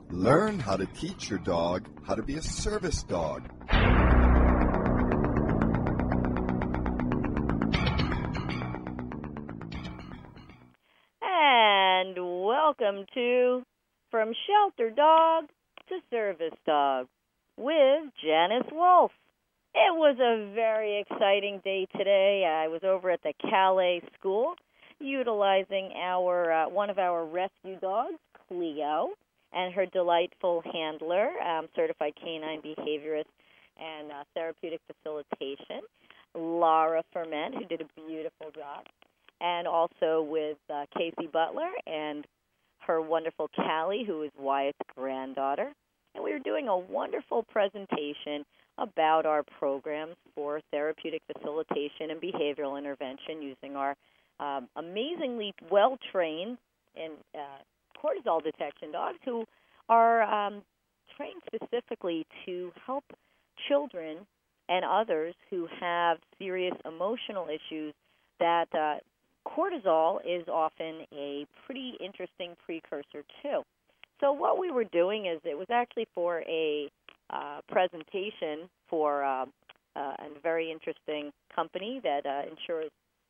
Learn how to teach your dog how to be a service dog. And welcome to From Shelter Dog to Service Dog with Janice Wolf. It was a very exciting day today. I was over at the Calais School utilizing our one of our rescue dogs, Cleo, and her delightful handler, certified canine behaviorist and therapeutic facilitation, Laura Ferment, who did a beautiful job, and also with Casey Butler and her wonderful Callie, who is Wyatt's granddaughter. And we were doing a wonderful presentation about our programs for therapeutic facilitation and behavioral intervention using our amazingly well-trained and cortisol detection dogs who are trained specifically to help children and others who have serious emotional issues that cortisol is often a pretty interesting precursor to. So what we were doing is it was actually for a presentation for a very interesting company that insures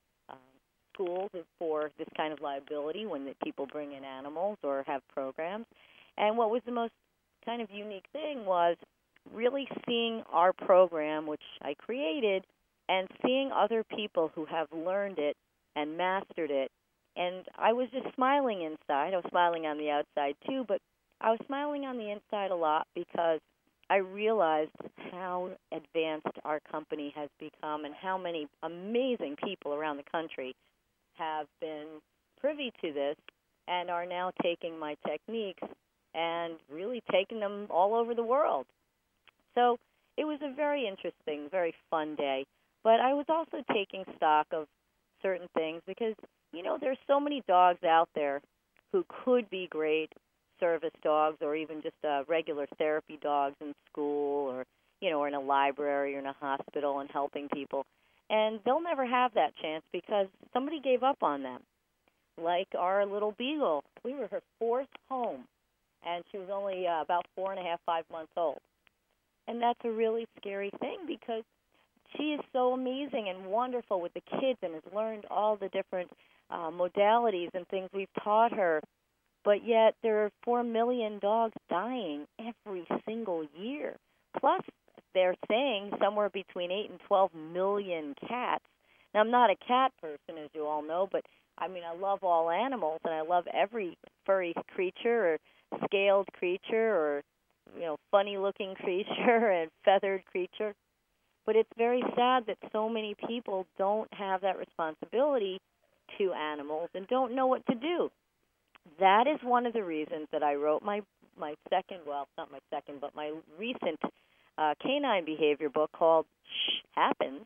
schools for this kind of liability when people bring in animals or have programs. And what was the most kind of unique thing was really seeing our program, which I created, and seeing other people who have learned it and mastered it. And I was just smiling inside. I was smiling on the outside too, but I was smiling on the inside a lot because I realized how advanced our company has become and how many amazing people around the country have been privy to this and are now taking my techniques and really taking them all over the world. So it was a very interesting, very fun day. But I was also taking stock of certain things because, you know, there's so many dogs out there who could be great service dogs or even just regular therapy dogs in school or, you know, or in a library or in a hospital and helping people. And they'll never have that chance because somebody gave up on them. Like our little beagle. We were her fourth home, and she was only about 4.5, 5 months old. And that's a really scary thing because she is so amazing and wonderful with the kids and has learned all the different modalities and things we've taught her. But yet there are 4 million dogs dying every single year. Plus, they're saying somewhere between 8 and 12 million cats. Now, I'm not a cat person, as you all know, but, I mean, I love all animals, and I love every furry creature or scaled creature or, you know, funny-looking creature and feathered creature. But it's very sad that so many people don't have that responsibility to animals and don't know what to do. That is one of the reasons that I wrote my second, well, not my second, but my recent canine behavior book called Shh Happens,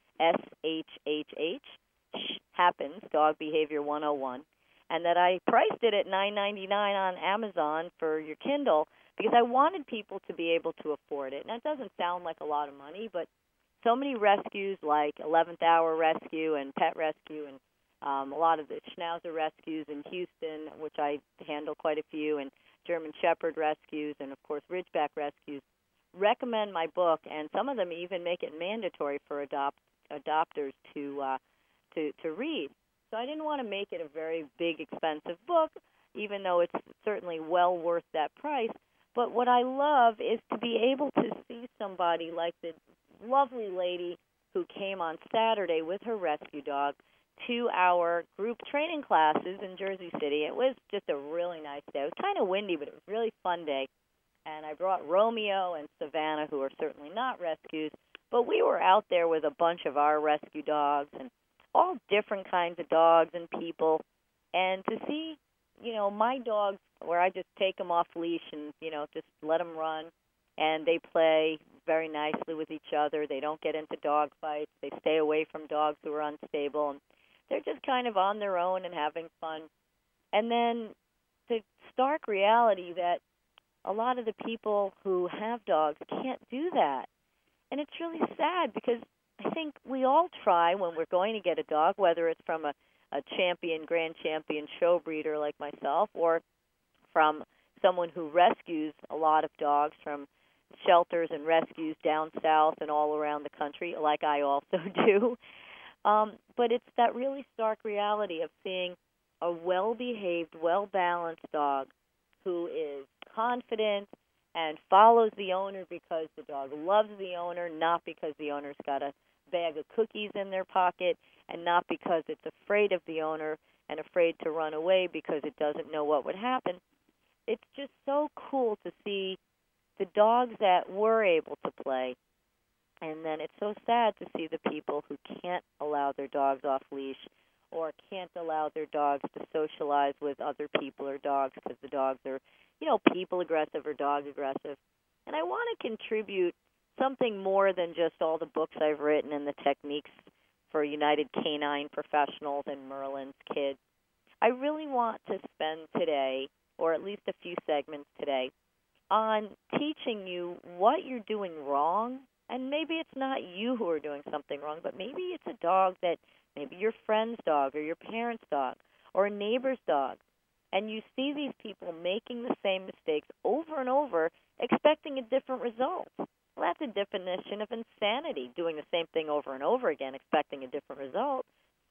S-H-H-H, Shh Happens, Dog Behavior 101, and that I priced it at $9.99 on Amazon for your Kindle because I wanted people to be able to afford it. And that doesn't sound like a lot of money, but so many rescues like 11th Hour Rescue and Pet Rescue and a lot of the Schnauzer rescues in Houston, which I handle quite a few, and German Shepherd rescues, and, of course, Ridgeback rescues, recommend my book, and some of them even make it mandatory for adopters to read. So I didn't want to make it a very big, expensive book, even though it's certainly well worth that price. But what I love is to be able to see somebody like the lovely lady who came on Saturday with her rescue dog to our group training classes in Jersey City. It was just a really nice day. It was kind of windy, but it was a really fun day. And I brought Romeo and Savannah, who are certainly not rescues, but we were out there with a bunch of our rescue dogs and all different kinds of dogs and people. And to see, you know, my dogs, where I just take them off leash and, you know, just let them run, and they play very nicely with each other. They don't get into dog fights. They stay away from dogs who are unstable. And they're just kind of on their own and having fun. And then the stark reality that a lot of the people who have dogs can't do that. And it's really sad because I think we all try when we're going to get a dog, whether it's from a champion, grand champion show breeder like myself or from someone who rescues a lot of dogs from shelters and rescues down south and all around the country, like I also do. But it's that really stark reality of seeing a well-behaved, well-balanced dog who is confident and follows the owner because the dog loves the owner, not because the owner's got a bag of cookies in their pocket, and not because it's afraid of the owner and afraid to run away because it doesn't know what would happen. It's just so cool to see the dogs that were able to play. And then it's so sad to see the people who can't allow their dogs off leash or can't allow their dogs to socialize with other people or dogs because the dogs are, people aggressive or dog aggressive. And I want to contribute something more than just all the books I've written and the techniques for United Canine Professionals and Merlin's Kids. I really want to spend today, or at least a few segments today, on teaching you what you're doing wrong. And maybe it's not you who are doing something wrong, but maybe it's a dog that maybe your friend's dog or your parent's dog or a neighbor's dog. And you see these people making the same mistakes over and over, expecting a different result. Well, that's a definition of insanity, doing the same thing over and over again, expecting a different result.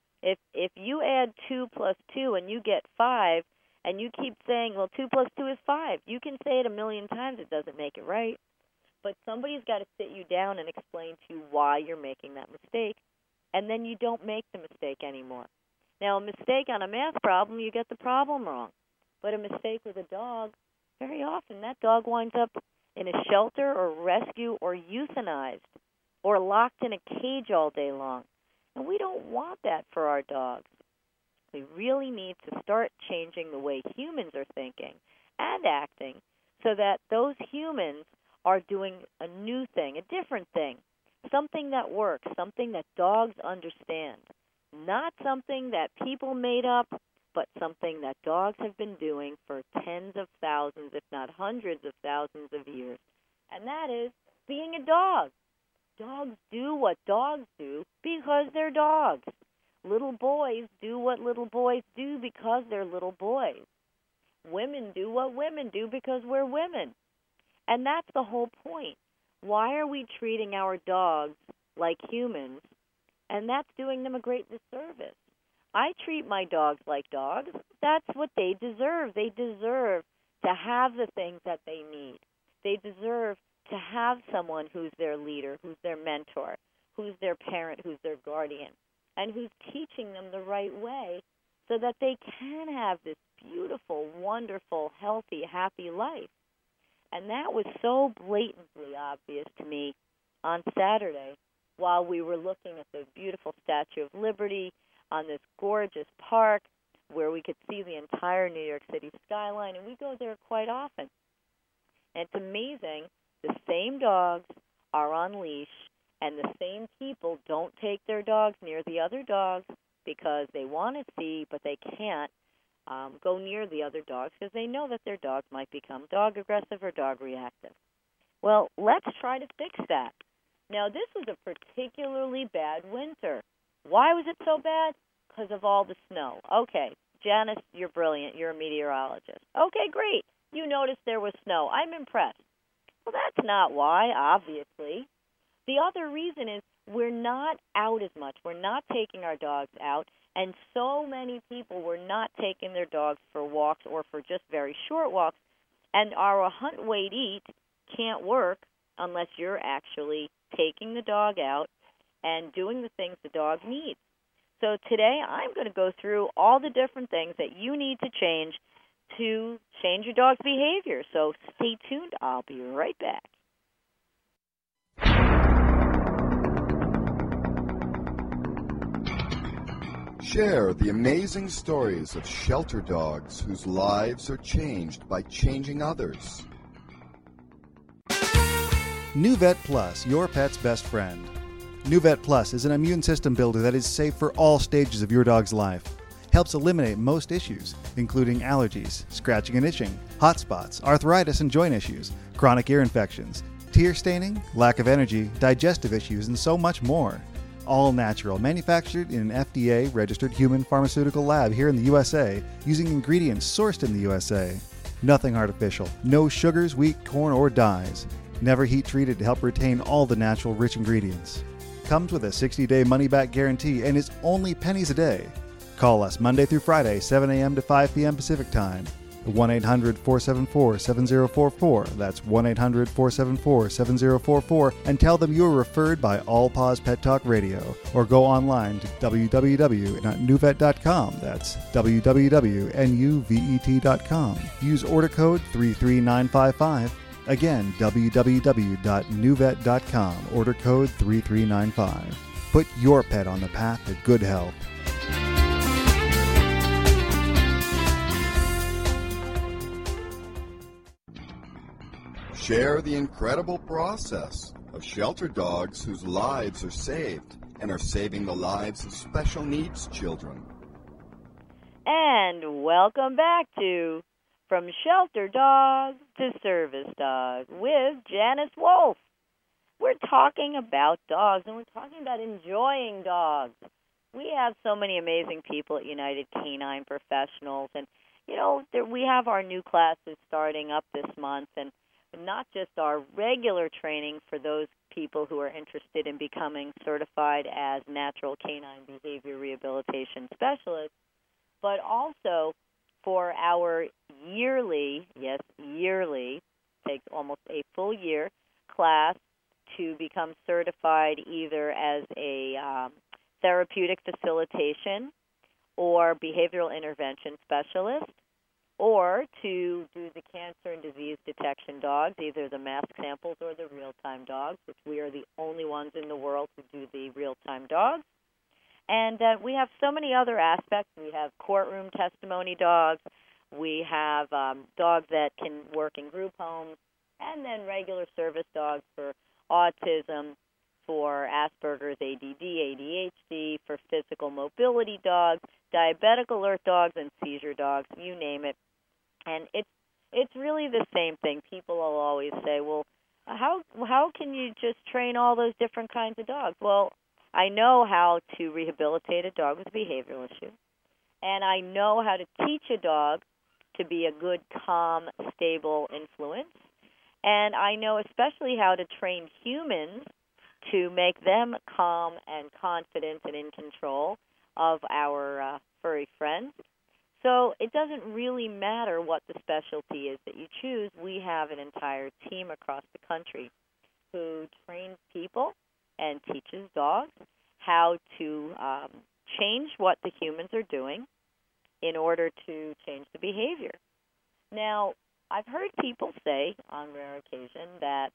If you add 2 plus 2 and you get 5, and you keep saying, well, 2 plus 2 is 5, you can say it a million times, it doesn't make it right. But somebody's got to sit you down and explain to you why you're making that mistake, and then you don't make the mistake anymore. Now, a mistake on a math problem, you get the problem wrong. But a mistake with a dog, very often that dog winds up in a shelter or rescue or euthanized or locked in a cage all day long. And we don't want that for our dogs. We really need to start changing the way humans are thinking and acting so that those humans are doing a new thing, a different thing, something that works, something that dogs understand, not something that people made up, but something that dogs have been doing for tens of thousands, if not hundreds of thousands of years, and that is being a dog. Dogs do what dogs do because they're dogs. Little boys do what little boys do because they're little boys. Women do what women do because we're women. And that's the whole point. Why are we treating our dogs like humans? And that's doing them a great disservice. I treat my dogs like dogs. That's what they deserve. They deserve to have the things that they need. They deserve to have someone who's their leader, who's their mentor, who's their parent, who's their guardian, and who's teaching them the right way so that they can have this beautiful, wonderful, healthy, happy life. And that was so blatantly obvious to me on Saturday while we were looking at the beautiful Statue of Liberty on this gorgeous park where we could see the entire New York City skyline, and we go there quite often. And it's amazing, the same dogs are on leash, and the same people don't take their dogs near the other dogs because they want to see, but they can't go near the other dogs because they know that their dogs might become dog aggressive or dog reactive. Well, let's try to fix that. Now, this was a particularly bad winter. Why was it so bad? Because of all the snow. Okay, Janice, you're brilliant. You're a meteorologist. Okay, great. You noticed there was snow. I'm impressed. Well, that's not why, obviously. The other reason is we're not out as much. We're not taking our dogs out, and so many people were not taking their dogs for walks or for just very short walks, and our hunt, wait, eat can't work unless you're actually taking the dog out and doing the things the dog needs. So today I'm going to go through all the different things that you need to change your dog's behavior. So stay tuned. I'll be right back. Share the amazing stories of shelter dogs whose lives are changed by changing others. NuVet Plus, your pet's best friend. NuVet Plus is an immune system builder that is safe for all stages of your dog's life. Helps eliminate most issues, including allergies, scratching and itching, hot spots, arthritis and joint issues, chronic ear infections, tear staining, lack of energy, digestive issues, and so much more. All natural, manufactured in an FDA-registered human pharmaceutical lab here in the USA, using ingredients sourced in the USA. Nothing artificial, no sugars, wheat, corn, or dyes. Never heat treated to help retain all the natural rich ingredients. Comes with a 60-day money-back guarantee and is only pennies a day. Call us Monday through Friday, 7 a.m. to 5 p.m. Pacific Time. 1-800-474-7044. That's 1-800-474-7044. And tell them you were referred by All Paws Pet Talk Radio. Or go online to www.nuvet.com. That's www.nuvet.com. Use order code 33955. Again, www.nuvet.com. Order code 3395. Put your pet on the path to good health. Share the incredible process of shelter dogs whose lives are saved and are saving the lives of special needs children. And welcome back to From Shelter Dog to Service Dog with Janice Wolf. We're talking about dogs, and we're talking about enjoying dogs. We have so many amazing people at United Canine Professionals, and, you know, we have our new classes starting up this month, and not just our regular training for those people who are interested in becoming certified as natural canine behavior rehabilitation specialists, but also for our yearly, takes almost a full year, class to become certified either as a therapeutic facilitation or behavioral intervention specialist, or to do the cancer and disease detection dogs, either the mask samples or the real-time dogs, which we are the only ones in the world who do the real-time dogs. And we have so many other aspects. We have courtroom testimony dogs. We have dogs that can work in group homes, and then regular service dogs for autism, for Asperger's, ADD, ADHD, for physical mobility dogs, diabetic alert dogs, and seizure dogs, you name it. And it's really the same thing. People will always say, well, how can you just train all those different kinds of dogs? Well, I know how to rehabilitate a dog with a behavioral issue, and I know how to teach a dog to be a good, calm, stable influence, and I know especially how to train humans to make them calm and confident and in control of our furry friends. So it doesn't really matter what the specialty is that you choose. We have an entire team across the country who trains people and teaches dogs how to change what the humans are doing in order to change the behavior. Now, I've heard people say on rare occasion that,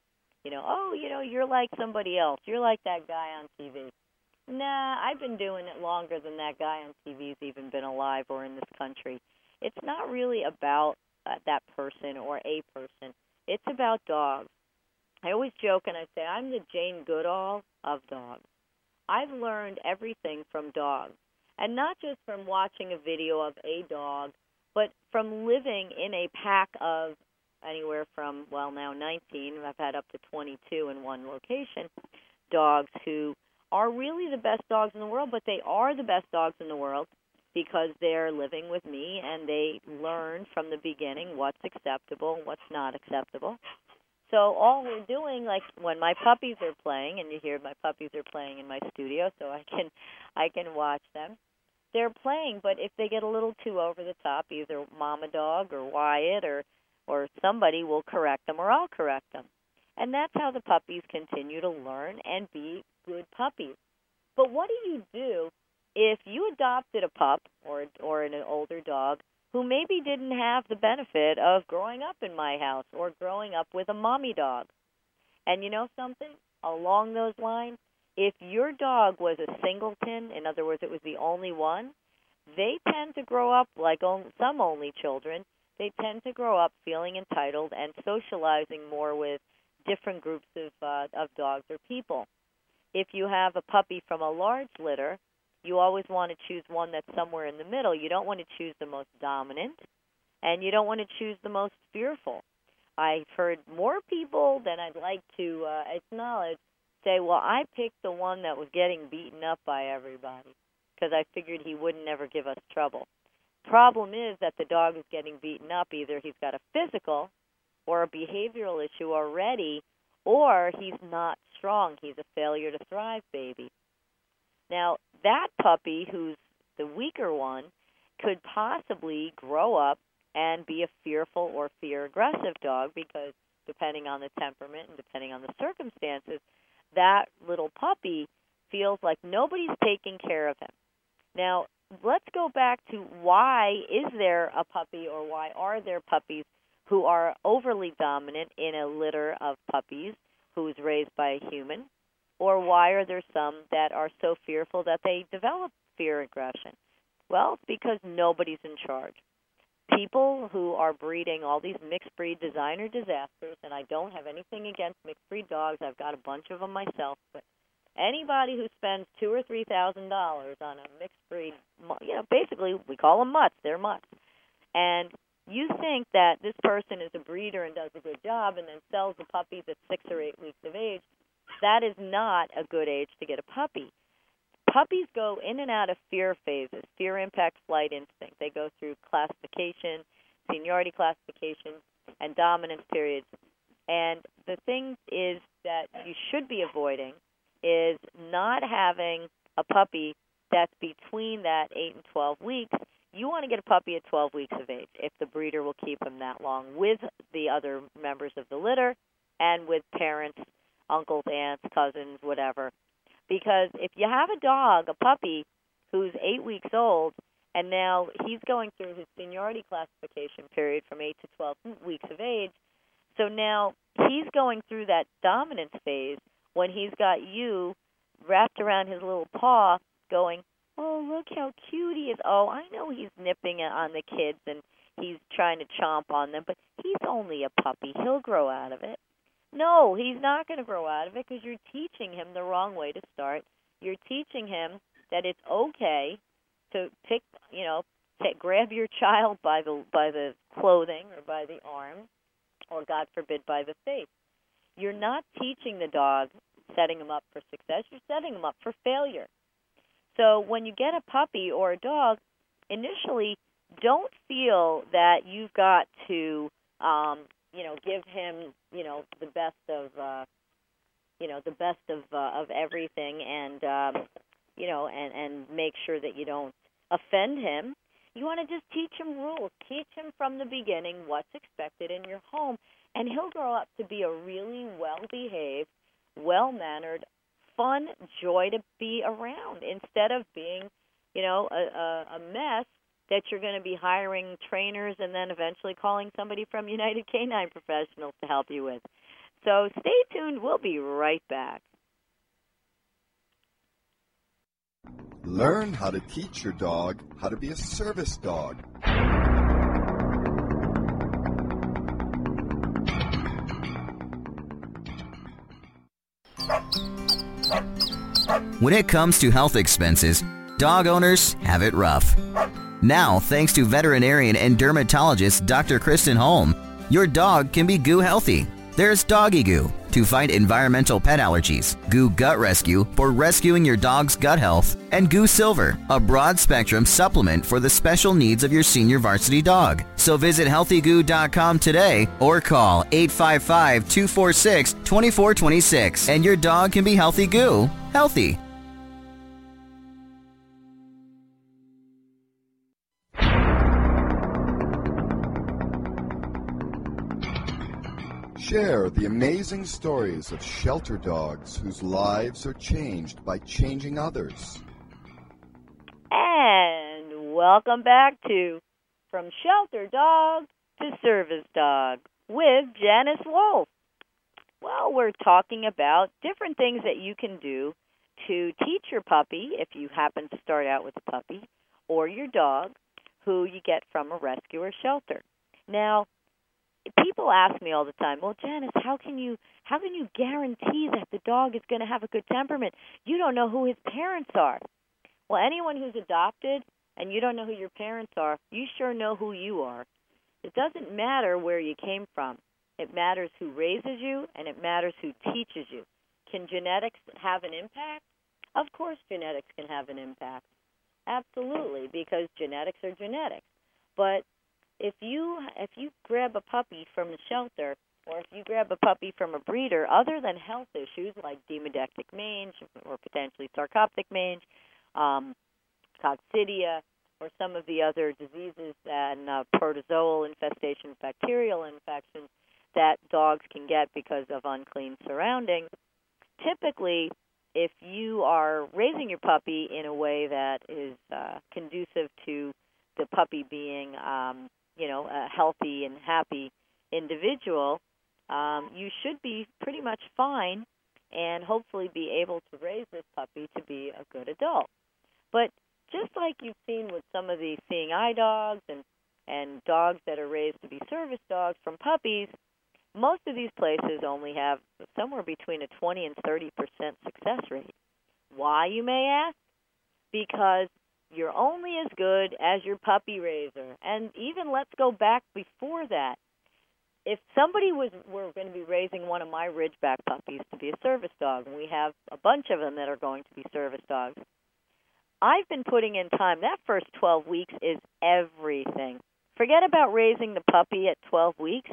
you're like somebody else. You're like that guy on TV. Nah, I've been doing it longer than that guy on TV's even been alive or in this country. It's not really about that person or a person. It's about dogs. I always joke and I say I'm the Jane Goodall of dogs. I've learned everything from dogs, and not just from watching a video of a dog, but from living in a pack of anywhere from, now 19, I've had up to 22 in one location, dogs who are really the best dogs in the world, but they are the best dogs in the world because they're living with me and they learn from the beginning what's acceptable and what's not acceptable. So all we're doing, like when my puppies are playing, and you hear my puppies are playing in my studio, so I can watch them. They're playing, but if they get a little too over the top, either Mama Dog or Wyatt or somebody will correct them, or I'll correct them. And that's how the puppies continue to learn and be good puppies. But what do you do if you adopted a pup or an older dog who maybe didn't have the benefit of growing up in my house or growing up with a mommy dog? And you know something? Along those lines, if your dog was a singleton, in other words, it was the only one, they tend to grow up like some only children. They tend to grow up feeling entitled and socializing more with different groups of dogs or people. If you have a puppy from a large litter, you always want to choose one that's somewhere in the middle. You don't want to choose the most dominant, and you don't want to choose the most fearful. I've heard more people than I'd like to acknowledge say, well, I picked the one that was getting beaten up by everybody because I figured he wouldn't ever give us trouble. problem is that the dog is getting beaten up. Either he's got a physical or a behavioral issue already, or he's not strong. He's a failure to thrive baby. Now, that puppy, who's the weaker one, could possibly grow up and be a fearful or fear-aggressive dog because depending on the temperament and depending on the circumstances, that little puppy feels like nobody's taking care of him. Now, let's go back to why is there a puppy or why are there puppies who are overly dominant in a litter of puppies who's raised by a human, or why are there some that are so fearful that they develop fear aggression? Well, it's because nobody's in charge. People who are breeding all these mixed breed designer disasters, and I don't have anything against mixed breed dogs. I've got a bunch of them myself, but anybody who spends $2,000 or $3,000 on a mixed breed, basically we call them mutts. They're mutts, and you think that this person is a breeder and does a good job, and then sells the puppies at 6 or 8 weeks of age. That is not a good age to get a puppy. Puppies go in and out of fear phases, fear, impact, flight, instinct. They go through classification, seniority classification, and dominance periods. And the thing is that you should be avoiding is not having a puppy that's between that 8 and 12 weeks. You want to get a puppy at 12 weeks of age if the breeder will keep him that long with the other members of the litter and with parents, uncles, aunts, cousins, whatever. Because if you have a dog, a puppy, who's 8 weeks old, and now he's going through his seniority classification period from 8 to 12 weeks of age, so now he's going through that dominance phase when he's got you wrapped around his little paw going, oh, look how cute he is. Oh, I know he's nipping on the kids and he's trying to chomp on them, but he's only a puppy. He'll grow out of it. No, he's not going to grow out of it because you're teaching him the wrong way to start. You're teaching him that it's okay to grab your child by the clothing or by the arm or, God forbid, by the face. You're not teaching the dog, setting him up for success. You're setting him up for failure. So when you get a puppy or a dog, initially don't feel that you've got to give him, the best of everything, and and make sure that you don't offend him. You want to just teach him rules. Teach him from the beginning what's expected in your home, and he'll grow up to be a really well-behaved, well-mannered, fun joy to be around instead of being, a mess that you're going to be hiring trainers and then eventually calling somebody from United Canine Professionals to help you with. So stay tuned. We'll be right back. Learn how to teach your dog how to be a service dog. When it comes to health expenses, dog owners have it rough. Now, thanks to veterinarian and dermatologist Dr. Kristen Holm, your dog can be goo healthy. There's Doggy Goo to fight environmental pet allergies, Goo Gut Rescue for rescuing your dog's gut health, and Goo Silver, a broad-spectrum supplement for the special needs of your senior varsity dog. So visit healthygoo.com today or call 855-246-2426 and your dog can be healthy goo, healthy. Share the amazing stories of shelter dogs whose lives are changed by changing others. And welcome back to From Shelter Dog to Service Dog with Janice Wolf. Well, we're talking about different things that you can do to teach your puppy, if you happen to start out with a puppy, or your dog, who you get from a rescue or shelter. Now, people ask me all the time, well, Janice, how can you guarantee that the dog is going to have a good temperament? You don't know who his parents are. Well, anyone who's adopted and you don't know who your parents are, you sure know who you are. It doesn't matter where you came from. It matters who raises you, and it matters who teaches you. Can genetics have an impact? Of course genetics can have an impact. Absolutely, because genetics are genetics. But if you grab a puppy from the shelter, or if you grab a puppy from a breeder, other than health issues like demodectic mange or potentially sarcoptic mange, coccidia, or some of the other diseases and protozoal infestation, bacterial infections that dogs can get because of unclean surroundings, typically, if you are raising your puppy in a way that is conducive to the puppy being, a healthy and happy individual, you should be pretty much fine and hopefully be able to raise this puppy to be a good adult. But just like you've seen with some of the seeing eye dogs and dogs that are raised to be service dogs from puppies, most of these places only have somewhere between a 20 and 30% success rate. Why, you may ask? Because you're only as good as your puppy raiser. And even let's go back before that. If somebody were going to be raising one of my Ridgeback puppies to be a service dog, and we have a bunch of them that are going to be service dogs, I've been putting in time. That first 12 weeks is everything. Forget about raising the puppy at 12 weeks.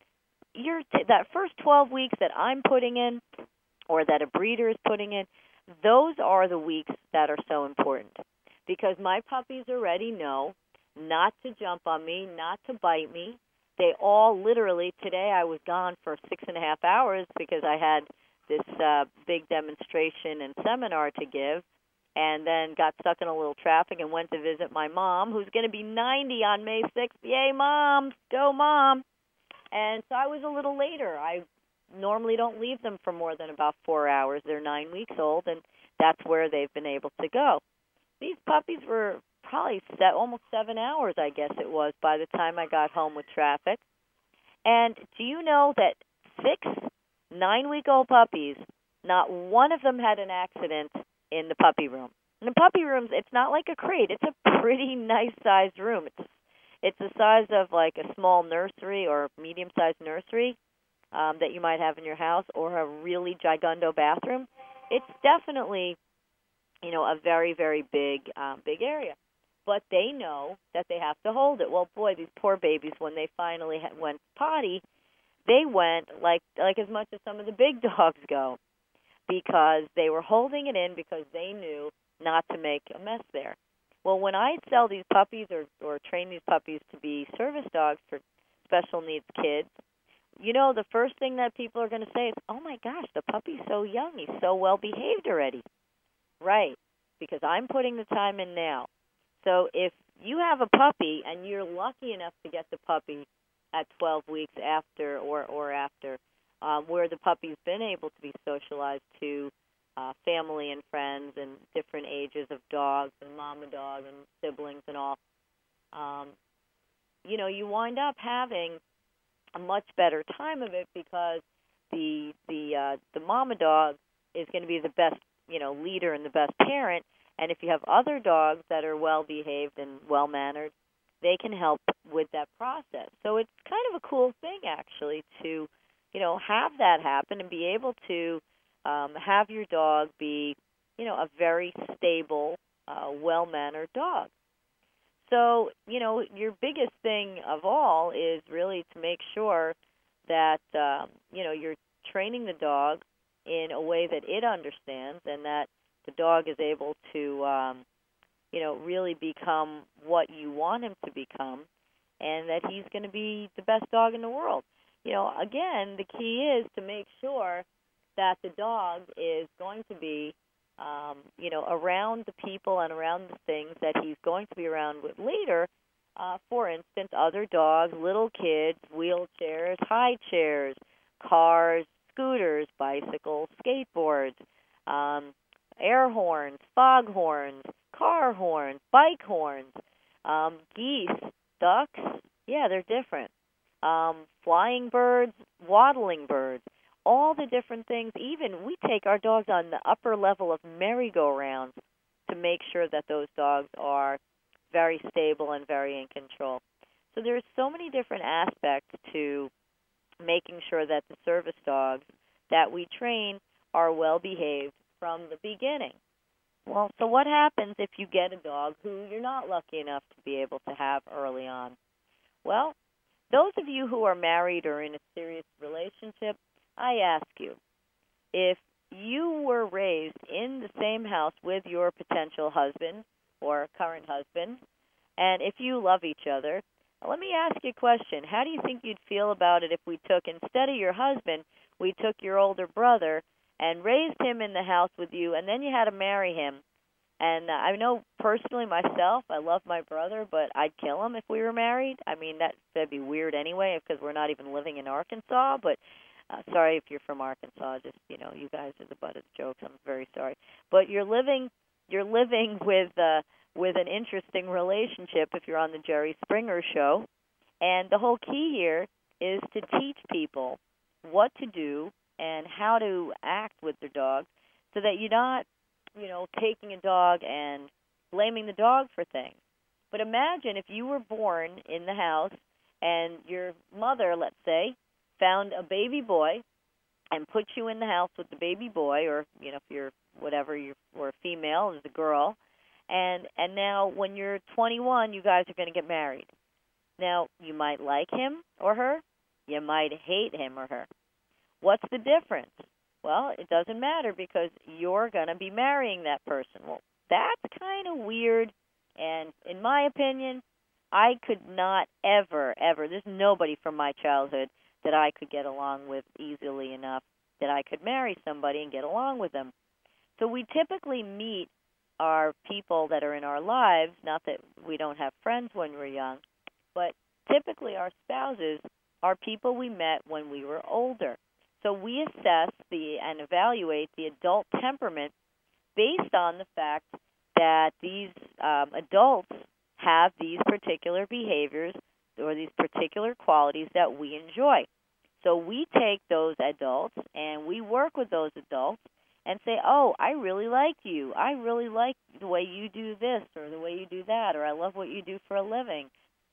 That first 12 weeks that I'm putting in, or that a breeder is putting in, those are the weeks that are so important. Because my puppies already know not to jump on me, not to bite me. They all literally, today I was gone for 6.5 hours because I had this big demonstration and seminar to give, and then got stuck in a little traffic and went to visit my mom, who's going to be 90 on May 6th. Yay, Mom! Go, Mom! And so I was a little later. I normally don't leave them for more than about 4 hours. They're 9 weeks old, and that's where they've been able to go. These puppies were probably almost 7 hours, I guess it was, by the time I got home with traffic. And do you know that 6 9-week-old puppies, not one of them had an accident in the puppy room. In the puppy rooms, it's not like a crate. It's a pretty nice-sized room. It's the size of like a small nursery or medium-sized nursery that you might have in your house, or a really gigundo bathroom. It's definitely, a very, very big area. But they know that they have to hold it. Well, boy, these poor babies, when they finally went potty, they went like as much as some of the big dogs go, because they were holding it in because they knew not to make a mess there. Well, when I sell these puppies or train these puppies to be service dogs for special needs kids, the first thing that people are going to say is, oh, my gosh, the puppy's so young. He's so well behaved already. Right, because I'm putting the time in now. So if you have a puppy and you're lucky enough to get the puppy at 12 weeks after or after, where the puppy's been able to be socialized to family and friends and different ages of dogs and mama dog and siblings and all, you wind up having a much better time of it, because the mama dog is going to be the best leader and the best parent. And if you have other dogs that are well behaved and well mannered, they can help with that process. So it's kind of a cool thing, actually, to have that happen and be able to have your dog be a very stable, well-mannered dog. So, your biggest thing of all is really to make sure that, you're training the dog in a way that it understands, and that the dog is able to, really become what you want him to become, and that he's going to be the best dog in the world. Again, the key is to make sure that the dog is going to be, around the people and around the things that he's going to be around with later. For instance, other dogs, little kids, wheelchairs, high chairs, cars, scooters, bicycles, skateboards, air horns, fog horns, car horns, bike horns, geese, ducks. Yeah, they're different. Flying birds, waddling birds, all the different things. Even we take our dogs on the upper level of merry-go-rounds to make sure that those dogs are very stable and very in control. So there's so many different aspects to making sure that the service dogs that we train are well behaved from the beginning. Well, so what happens if you get a dog who you're not lucky enough to be able to have early on? Well, those of you who are married or in a serious relationship, I ask you, if you were raised in the same house with your potential husband or current husband, and if you love each other, let me ask you a question. How do you think you'd feel about it if we took, instead of your husband, we took your older brother and raised him in the house with you, and then you had to marry him? And I know personally myself, I love my brother, but I'd kill him if we were married. I mean, that'd be weird anyway because we're not even living in Arkansas. But sorry if you're from Arkansas. Just, you guys are the butt of the jokes. I'm very sorry. But you're living with an interesting relationship if you're on the Jerry Springer show. And the whole key here is to teach people what to do and how to act with their dogs so that you're not, taking a dog and blaming the dog for things. But imagine if you were born in the house and your mother, let's say, found a baby boy and put you in the house with the baby boy, or, if you're whatever, or a female, is a girl, and now when you're 21, you guys are going to get married. Now, you might like him or her. You might hate him or her. What's the difference? Well, it doesn't matter because you're going to be marrying that person. Well, that's kind of weird, and in my opinion, I could not ever, there's nobody from my childhood that I could get along with easily enough that I could marry somebody and get along with them. So we typically meet our people that are in our lives, not that we don't have friends when we're young, but typically our spouses are people we met when we were older. So we assess and evaluate the adult temperament based on the fact that these adults have these particular behaviors or these particular qualities that we enjoy. So we take those adults and we work with those adults and say, oh, I really like you. I really like the way you do this or the way you do that, or I love what you do for a living,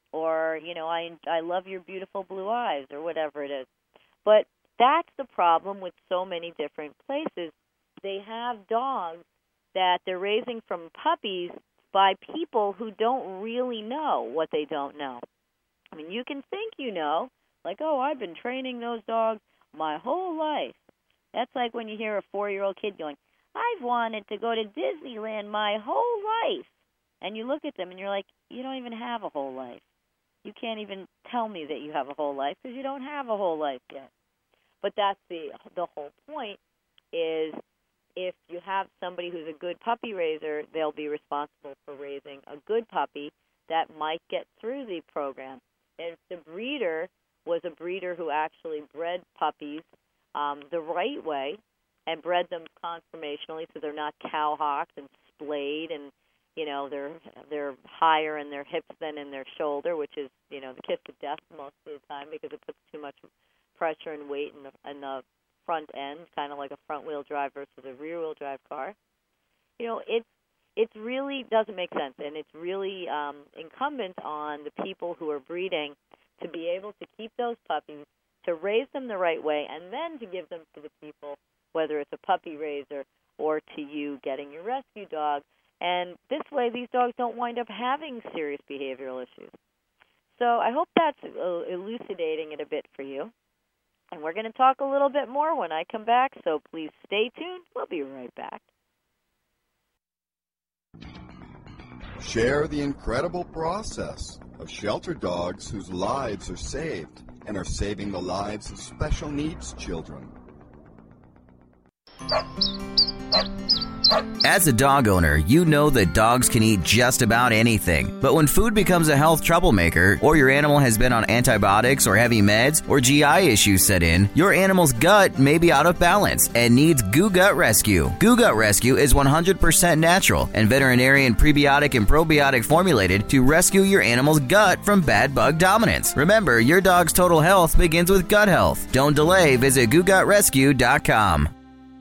or, I love your beautiful blue eyes, or whatever it is. But that's the problem with so many different places. They have dogs that they're raising from puppies by people who don't really know what they don't know. I mean, you can think like, oh, I've been training those dogs my whole life. That's like when you hear a 4-year-old kid going, I've wanted to go to Disneyland my whole life. And you look at them and you're like, you don't even have a whole life. You can't even tell me that you have a whole life because you don't have a whole life yet. But that's the whole point is if you have somebody who's a good puppy raiser, they'll be responsible for raising a good puppy that might get through the program. And if the breeder was a breeder who actually bred puppies the right way and bred them conformationally so they're not cowhocked and splayed and, they're higher in their hips than in their shoulder, which is, the kiss of death most of the time because it puts too much pressure and weight in the front end, kind of like a front-wheel drive versus a rear-wheel drive car. It really doesn't make sense, and it's really incumbent on the people who are breeding to be able to keep those puppies, to raise them the right way, and then to give them to the people, whether it's a puppy raiser or to you getting your rescue dog. And this way, these dogs don't wind up having serious behavioral issues. So I hope that's elucidating it a bit for you. And we're going to talk a little bit more when I come back, so please stay tuned. We'll be right back. Share the incredible process of shelter dogs whose lives are saved and are saving the lives of special needs children. As a dog owner, you know that dogs can eat just about anything. But when food becomes a health troublemaker, or your animal has been on antibiotics or heavy meds, or GI issues set in, your animal's gut may be out of balance and needs Goo Gut Rescue. Goo Gut Rescue is 100% natural and veterinarian prebiotic and probiotic formulated to rescue your animal's gut from bad bug dominance. Remember, your dog's total health begins with gut health. Don't delay. Visit GooGutRescue.com.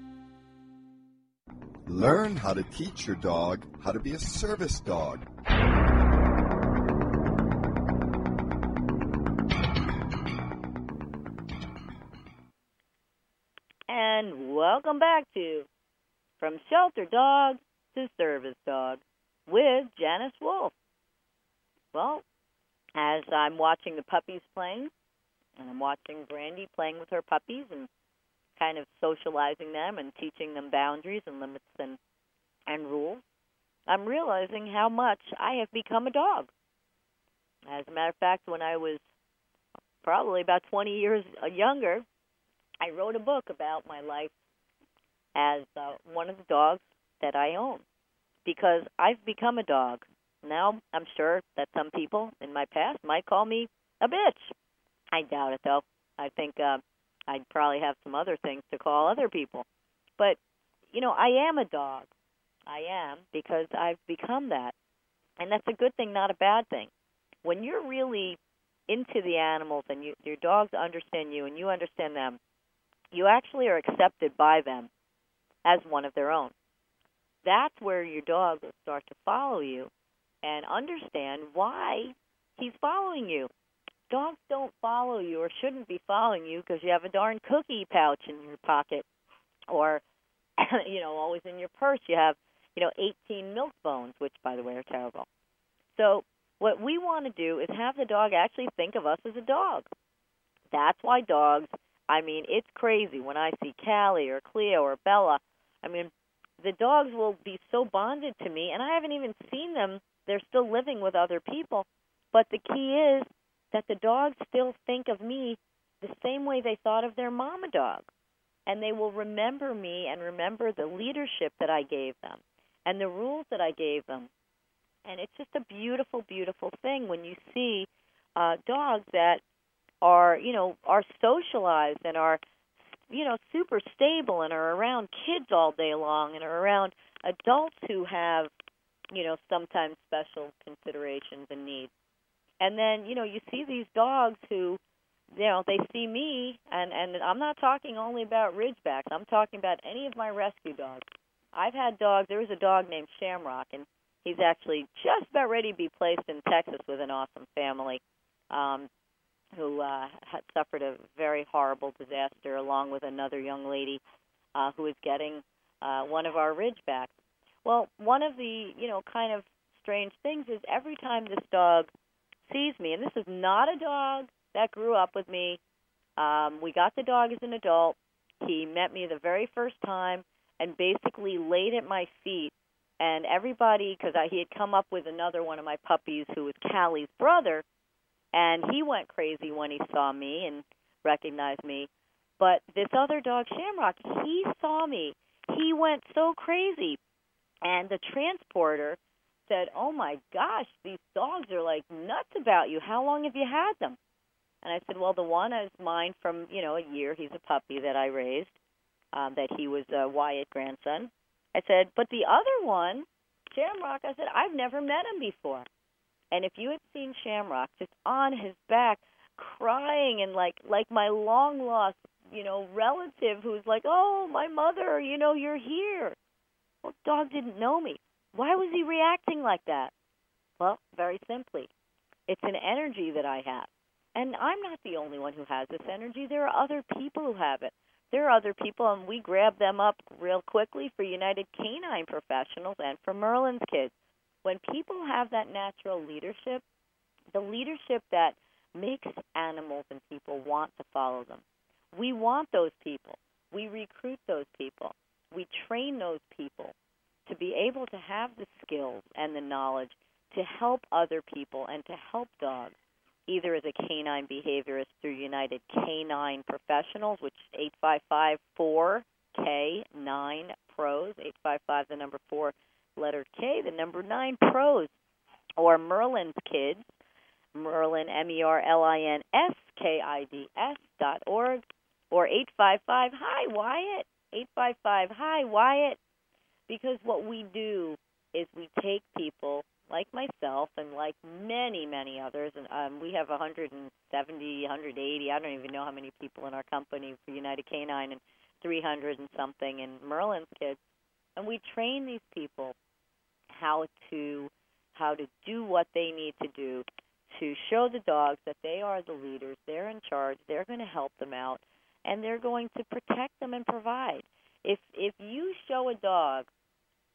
Learn how to teach your dog how to be a service dog. And welcome back to From Shelter Dog to Service Dog with Janice Wolf. Well, as I'm watching the puppies playing, and I'm watching Brandy playing with her puppies and kind of socializing them and teaching them boundaries and limits and rules, I'm realizing how much I have become a dog. As a matter of fact, when I was probably about 20 years younger, I wrote a book about my life as one of the dogs that I own, because I've become a dog. Now, I'm sure that some people in my past might call me a bitch. I doubt it, though. I think I'd probably have some other things to call other people. But, I am a dog. I am, because I've become that. And that's a good thing, not a bad thing. When you're really into the animals and your dogs understand you and you understand them, you actually are accepted by them as one of their own. That's where your dog will start to follow you and understand why he's following you. Dogs don't follow you or shouldn't be following you because you have a darn cookie pouch in your pocket, or, always in your purse you have, 18 milk bones, which, by the way, are terrible. So what we want to do is have the dog actually think of us as a dog. That's why dogs, it's crazy when I see Callie or Cleo or Bella. The dogs will be so bonded to me, and I haven't even seen them. They're still living with other people. But the key is that the dogs still think of me the same way they thought of their mama dog. And they will remember me and remember the leadership that I gave them and the rules that I gave them. And it's just a beautiful, beautiful thing when you see dogs that are socialized and are, super stable and are around kids all day long and are around adults who have, sometimes special considerations and needs. And then, you see these dogs who, they see me, and I'm not talking only about Ridgebacks. I'm talking about any of my rescue dogs. I've had dogs. There was a dog named Shamrock, and he's actually just about ready to be placed in Texas with an awesome family who had suffered a very horrible disaster, along with another young lady who is getting one of our Ridgebacks. Well, one of the, kind of strange things is every time this dog sees me, and this is not a dog that grew up with me. We got the dog as an adult. He met me the very first time and basically laid at my feet. And everybody, because he had come up with another one of my puppies who was Callie's brother, and he went crazy when he saw me and recognized me. But this other dog, Shamrock, he saw me. He went so crazy. And the transporter said, "Oh, my gosh, these dogs are like nuts about you. How long have you had them?" And I said, "Well, the one is mine from, a year. He's a puppy that I raised, that he was a Wyatt grandson." I said, "But the other one, Shamrock," I said, "I've never met him before." And if you had seen Shamrock just on his back crying and like my long-lost, relative who's like, "Oh, my mother, you're here." Well, the dog didn't know me. Why was he reacting like that? Well, very simply, it's an energy that I have. And I'm not the only one who has this energy. There are other people who have it. There are other people, and we grab them up real quickly for United Canine Professionals and for Merlin's Kids. When people have that natural leadership, the leadership that makes animals and people want to follow them, we want those people. We recruit those people. We train those people to be able to have the skills and the knowledge to help other people and to help dogs, either as a canine behaviorist through United Canine Professionals, which is 855-4K9-PROS, 855 the number 4, letter K, the number 9 PROS, or Merlin's Kids, Merlin, MERLINSKIDS.org, or 855-HI-WYATT, 855-HI-WYATT, because what we do is we take people like myself and like many, many others, and we have 170, 180, I don't even know how many people in our company for United Canine, and 300 and something in Merlin's Kids, and we train these people how to do what they need to do to show the dogs that they are the leaders, they're in charge, they're going to help them out, and they're going to protect them and provide. If you show a dog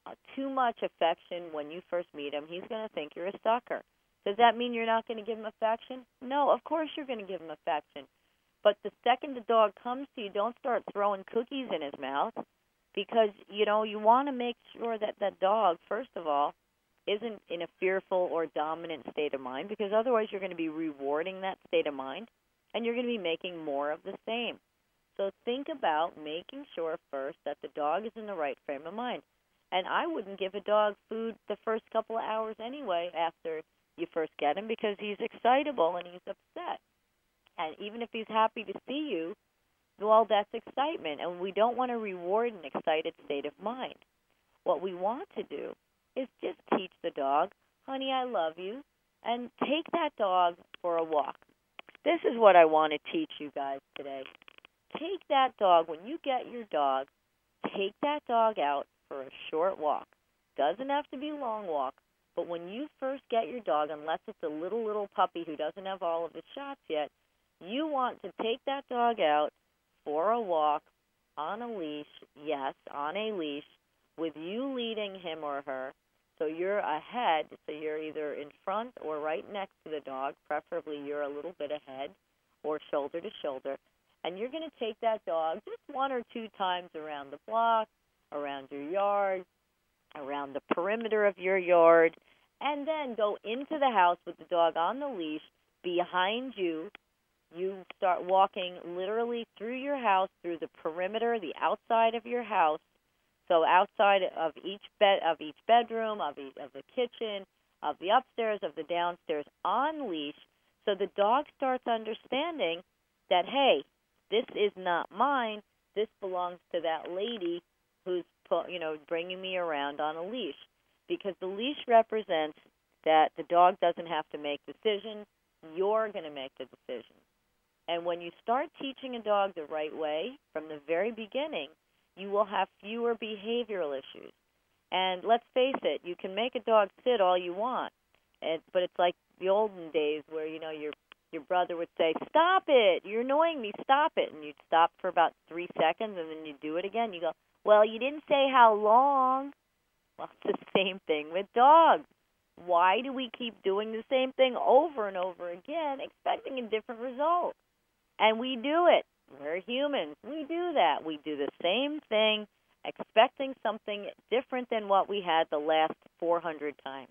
too much affection when you first meet him, he's going to think you're a sucker. Does that mean you're not going to give him affection? No, of course you're going to give him affection. But the second the dog comes to you, don't start throwing cookies in his mouth, because, you want to make sure that that dog, first of all, isn't in a fearful or dominant state of mind, because otherwise you're going to be rewarding that state of mind, and you're going to be making more of the same. So think about making sure first that the dog is in the right frame of mind. And I wouldn't give a dog food the first couple of hours anyway after you first get him, because he's excitable and he's upset. And even if he's happy to see you, well, that's excitement, and we don't want to reward an excited state of mind. What we want to do is just teach the dog, honey, I love you, and take that dog for a walk. This is what I want to teach you guys today. Take that dog, when you get your dog, take that dog out for a short walk. Doesn't have to be a long walk, but when you first get your dog, unless it's a little puppy who doesn't have all of his shots yet, you want to take that dog out for a walk on a leash, yes, on a leash, with you leading him or her. So you're ahead, so you're either in front or right next to the dog, preferably you're a little bit ahead or shoulder to shoulder. And you're going to take that dog just 1 or 2 times around the block, around your yard, around the perimeter of your yard, and then go into the house with the dog on the leash behind you. You start walking literally through your house, through the perimeter, the outside of your house. So outside of each bedroom, of the kitchen, of the upstairs, of the downstairs, on leash. So the dog starts understanding that, hey, this is not mine. This belongs to that lady who's bringing me around on a leash. Because the leash represents that the dog doesn't have to make decisions. You're going to make the decisions. And when you start teaching a dog the right way from the very beginning, you will have fewer behavioral issues. And let's face it, you can make a dog sit all you want, but it's like the olden days where, your brother would say, stop it, you're annoying me, stop it. And you'd stop for about 3 seconds, and then you'd do it again. You go, well, you didn't say how long. Well, it's the same thing with dogs. Why do we keep doing the same thing over and over again, expecting a different result? And we do it. We're humans. We do that. We do the same thing, expecting something different than what we had the last 400 times.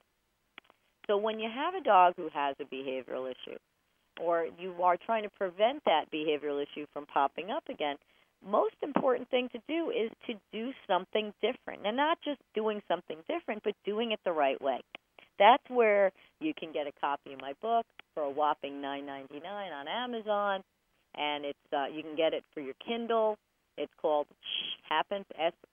So when you have a dog who has a behavioral issue, or you are trying to prevent that behavioral issue from popping up again, most important thing to do is to do something different. And not just doing something different, but doing it the right way. That's where you can get a copy of my book for a whopping $9.99 on Amazon. And it's you can get it for your Kindle. It's called Happens,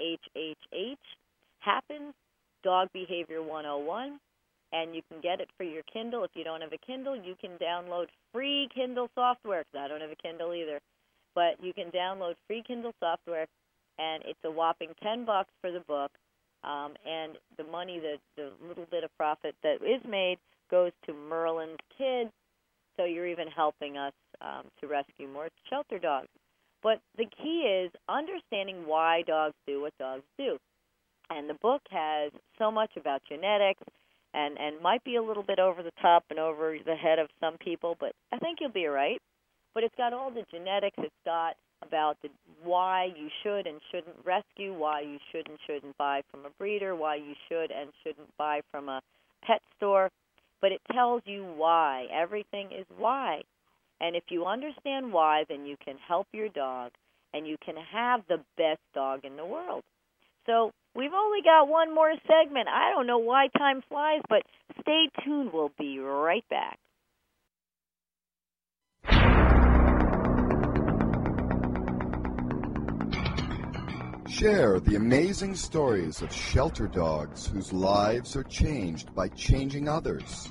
SHHH, Happens, Dog Behavior 101. And you can get it for your Kindle. If you don't have a Kindle, you can download free Kindle software, because I don't have a Kindle either. But you can download free Kindle software, and it's a whopping $10 for the book. And the money, the little bit of profit that is made, goes to Merlin's Kids. So you're even helping us to rescue more shelter dogs. But the key is understanding why dogs do what dogs do. And the book has so much about genetics and might be a little bit over the top and over the head of some people, but I think you'll be all right. But it's got all the genetics. It's got about why you should and shouldn't rescue, why you should and shouldn't buy from a breeder, why you should and shouldn't buy from a pet store. But it tells you why. Everything is why. And if you understand why, then you can help your dog, and you can have the best dog in the world. So we've only got one more segment. I don't know why time flies, but stay tuned. We'll be right back. Share the amazing stories of shelter dogs whose lives are changed by changing others.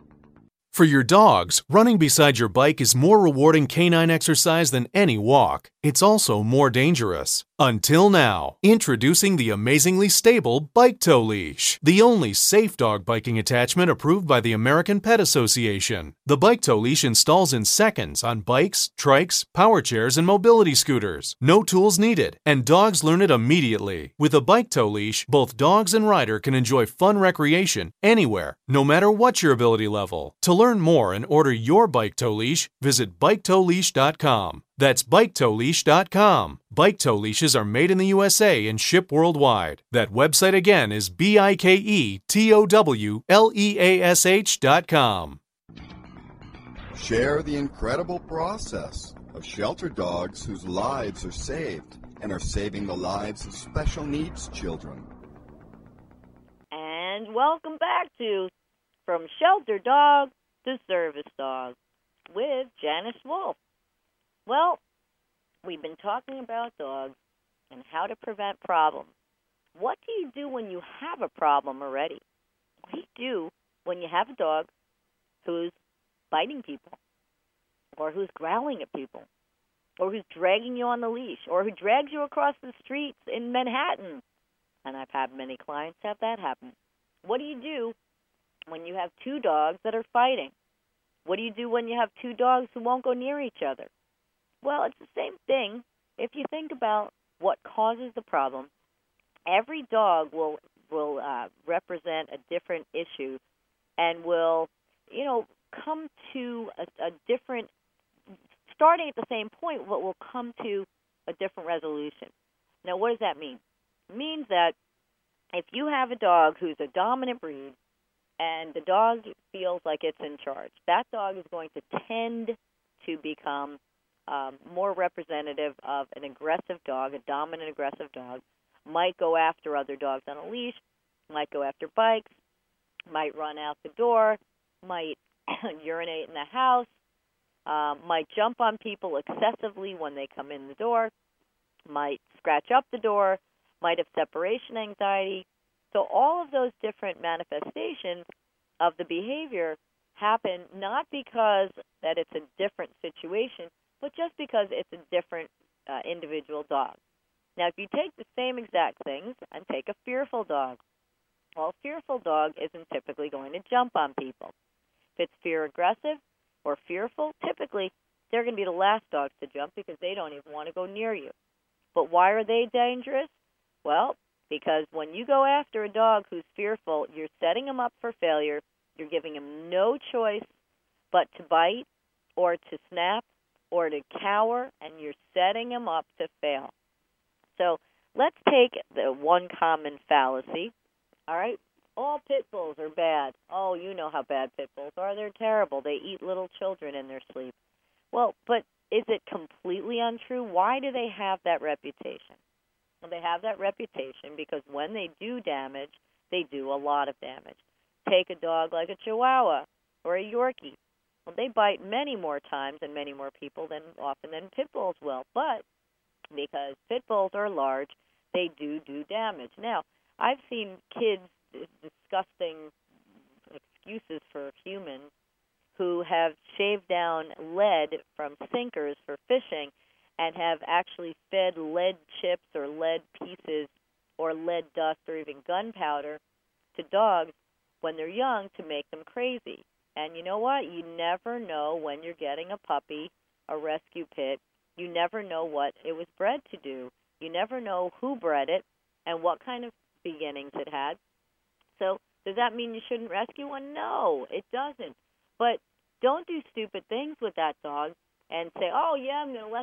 For your dogs, running beside your bike is more rewarding canine exercise than any walk. It's also more dangerous. Until now, introducing the amazingly stable Bike Tow Leash, the only safe dog biking attachment approved by the American Pet Association. The Bike Tow Leash installs in seconds on bikes, trikes, power chairs, and mobility scooters. No tools needed, and dogs learn it immediately. With a Bike Tow Leash, both dogs and rider can enjoy fun recreation anywhere, no matter what your ability level. To learn more and order your Bike Tow Leash, visit BikeTowLeash.com. That's BikeTowLeash.com. Bike Tow Leashes are made in the USA and ship worldwide. That website again is BikeTowLeash.com. Share the incredible process of shelter dogs whose lives are saved and are saving the lives of special needs children. And welcome back to From Shelter Dog to Service Dog with Janice Wolf. Well, we've been talking about dogs and how to prevent problems. What do you do when you have a problem already? What do you do when you have a dog who's biting people, or who's growling at people, or who's dragging you on the leash, or who drags you across the streets in Manhattan? And I've had many clients have that happen. What do you do when you have two dogs that are fighting? What do you do when you have two dogs who won't go near each other? Well, it's the same thing. If you think about what causes the problem, every dog will represent a different issue and will, come to a different, starting at the same point, but will come to a different resolution. Now, what does that mean? It means that if you have a dog who's a dominant breed and the dog feels like it's in charge, that dog is going to tend to become more representative of an aggressive dog, a dominant aggressive dog, might go after other dogs on a leash, might go after bikes, might run out the door, might urinate in the house, might jump on people excessively when they come in the door, might scratch up the door, might have separation anxiety. So all of those different manifestations of the behavior happen not because that it's a different situation, but just because it's a different individual dog. Now, if you take the same exact things and take a fearful dog, well, a fearful dog isn't typically going to jump on people. If it's fear-aggressive or fearful, typically they're going to be the last dogs to jump because they don't even want to go near you. But why are they dangerous? Well, because when you go after a dog who's fearful, you're setting him up for failure. You're giving him no choice but to bite or to snap or to cower, and you're setting him up to fail. So let's take the one common fallacy. All right? All pit bulls are bad. Oh, you know how bad pit bulls are. They're terrible. They eat little children in their sleep. Well, but is it completely untrue? Why do they have that reputation? Well, they have that reputation because when they do damage, they do a lot of damage. Take a dog like a Chihuahua or a Yorkie. Well, they bite many more times and many more people than pit bulls will. But because pit bulls are large, they do damage. Now, I've seen kids disgusting excuses for humans who have shaved down lead from sinkers for fishing and have actually fed lead chips or lead pieces or lead dust or even gunpowder to dogs when they're young to make them crazy. And you know what? You never know when you're getting a puppy, a rescue pit. You never know what it was bred to do. You never know who bred it and what kind of beginnings it had. So does that mean you shouldn't rescue one? No, it doesn't. But don't do stupid things with that dog and say, oh, yeah, I'm going to let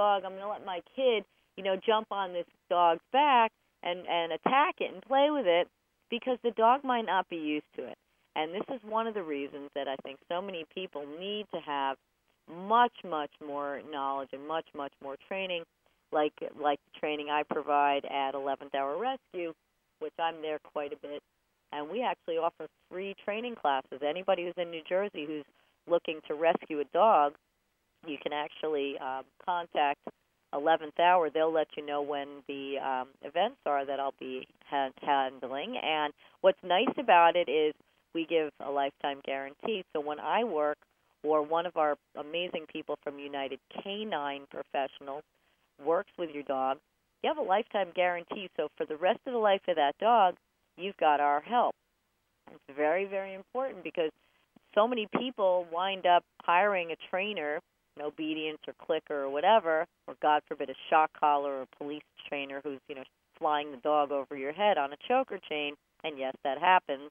my kid, jump on this dog's back and attack it and play with it, because the dog might not be used to it. And this is one of the reasons that I think so many people need to have much, much more knowledge and much, much more training, like the training I provide at 11th Hour Rescue, which I'm there quite a bit. And we actually offer free training classes. Anybody who's in New Jersey who's looking to rescue a dog, you can actually contact 11th Hour. They'll let you know when the events are that I'll be handling. And what's nice about it is we give a lifetime guarantee. So when I work, or one of our amazing people from United Canine Professionals works with your dog, you have a lifetime guarantee. So for the rest of the life of that dog, you've got our help. It's very, very important because so many people wind up hiring a trainer, an obedience or clicker or whatever, or God forbid a shock collar or a police trainer who's, flying the dog over your head on a choker chain. And yes, that happens.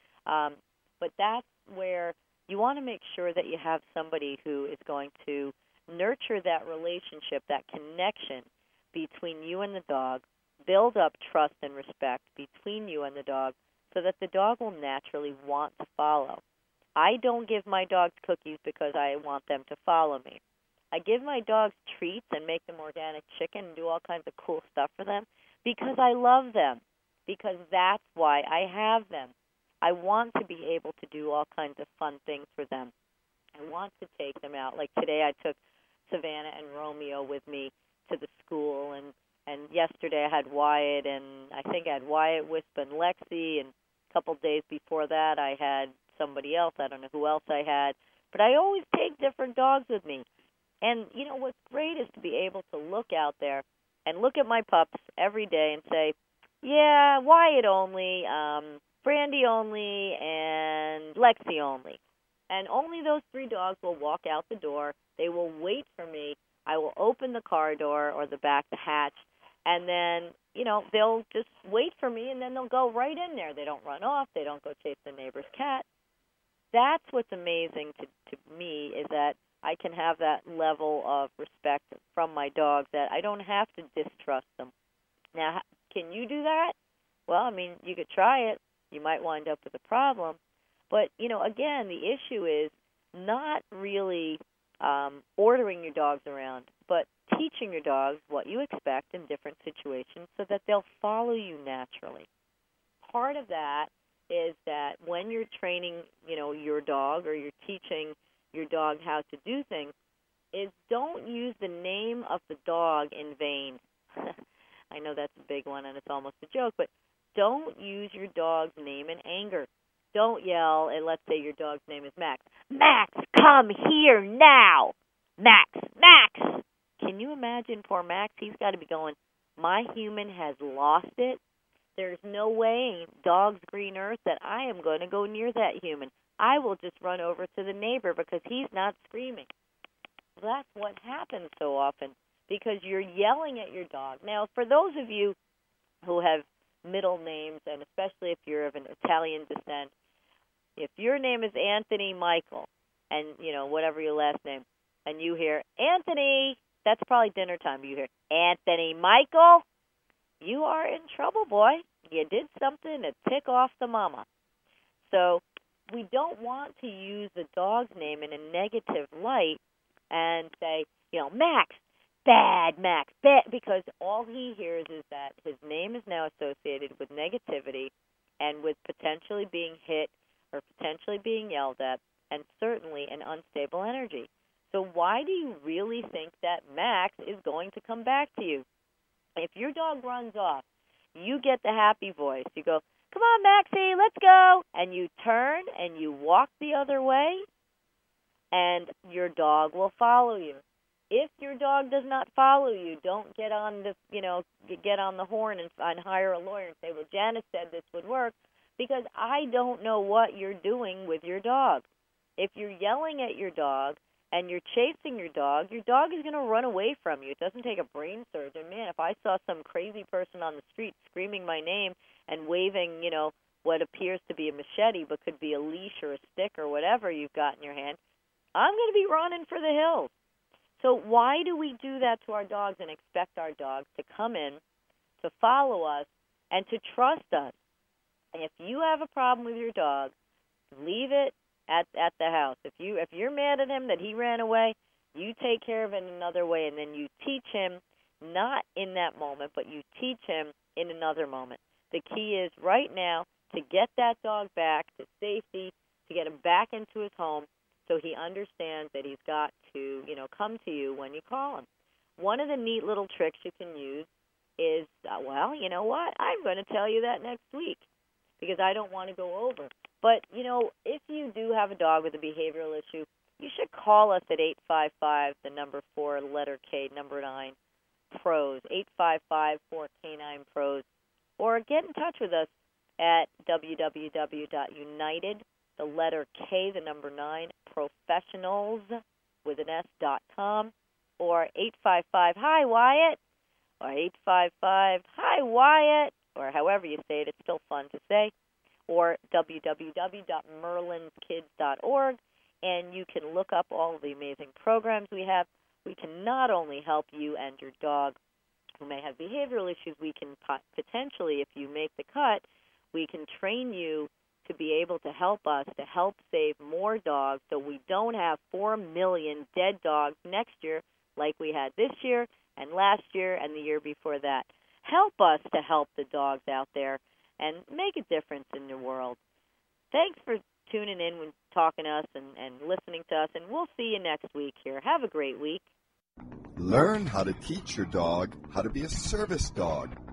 But that's where you want to make sure that you have somebody who is going to nurture that relationship, that connection between you and the dog, build up trust and respect between you and the dog so that the dog will naturally want to follow. I don't give my dogs cookies because I want them to follow me. I give my dogs treats and make them organic chicken and do all kinds of cool stuff for them because I love them, because that's why I have them. I want to be able to do all kinds of fun things for them. I want to take them out. Like today I took Savannah and Romeo with me to the school, and yesterday I had Wyatt, and I think I had Wyatt, Wisp, and Lexi, and a couple days before that I had somebody else. I don't know who else I had. But I always take different dogs with me. And, what's great is to be able to look out there and look at my pups every day and say, yeah, Wyatt only, Brandy only, and Lexi only. And only those 3 dogs will walk out the door. They will wait for me. I will open the car door or the back hatch, and then, they'll just wait for me, and then they'll go right in there. They don't run off. They don't go chase the neighbor's cat. That's what's amazing to me is that I can have that level of respect from my dogs that I don't have to distrust them. Now, can you do that? Well, you could try it. You might wind up with a problem. But, again, the issue is not really ordering your dogs around, but teaching your dogs what you expect in different situations so that they'll follow you naturally. Part of that is that when you're training, your dog or you're teaching your dog how to do things, is don't use the name of the dog in vain. I know that's a big one and it's almost a joke, but don't use your dog's name in anger. Don't yell, and let's say your dog's name is Max. Max, come here now! Max, Max! Can you imagine poor Max? He's got to be going, my human has lost it. There's no way, dog's green earth, that I am going to go near that human. I will just run over to the neighbor because he's not screaming. That's what happens so often because you're yelling at your dog. Now, for those of you who have middle names, and especially if you're of an Italian descent, if your name is Anthony Michael, and, whatever your last name, and you hear, Anthony, that's probably dinner time, you hear, Anthony Michael, you are in trouble, boy. You did something to tick off the mama. So we don't want to use the dog's name in a negative light and say, Max, bad Max, bad, because all he hears is that his name is now associated with negativity and with potentially being hit or potentially being yelled at, and certainly an unstable energy. So why do you really think that Max is going to come back to you? If your dog runs off, you get the happy voice. You go, come on, Maxie, let's go. And you turn and you walk the other way, and your dog will follow you. If your dog does not follow you, don't get on the horn and hire a lawyer and say, well, Janice said this would work, because I don't know what you're doing with your dog. If you're yelling at your dog and you're chasing your dog is going to run away from you. It doesn't take a brain surgeon. Man, if I saw some crazy person on the street screaming my name and waving, what appears to be a machete but could be a leash or a stick or whatever you've got in your hand, I'm going to be running for the hills. So why do we do that to our dogs and expect our dogs to come in, to follow us, and to trust us? And if you have a problem with your dog, leave it at the house. If you're mad at him that he ran away, you take care of it in another way, and then you teach him, not in that moment, but you teach him in another moment. The key is right now to get that dog back to safety, to get him back into his home, so he understands that he's got to, come to you when you call him. One of the neat little tricks you can use is, well, you know what? I'm going to tell you that next week because I don't want to go over. But, if you do have a dog with a behavioral issue, you should call us at 855, the number 4, letter K, number 9, Pros, 855-4K9-PROS, or get in touch with us at www.united, the letter K, the number 9, professionals with an S.com, or 855-HI-WYATT, or 855-HI-WYATT, or however you say it, it's still fun to say, or www.merlinskids.org, and you can look up all of the amazing programs we have. We can not only help you and your dog who may have behavioral issues, we can potentially, if you make the cut, we can train you to be able to help us to help save more dogs so we don't have 4 million dead dogs next year like we had this year and last year and the year before that. Help us to help the dogs out there and make a difference in the world. Thanks for tuning in and talking to us and listening to us, and we'll see you next week here. Have a great week. Learn how to teach your dog how to be a service dog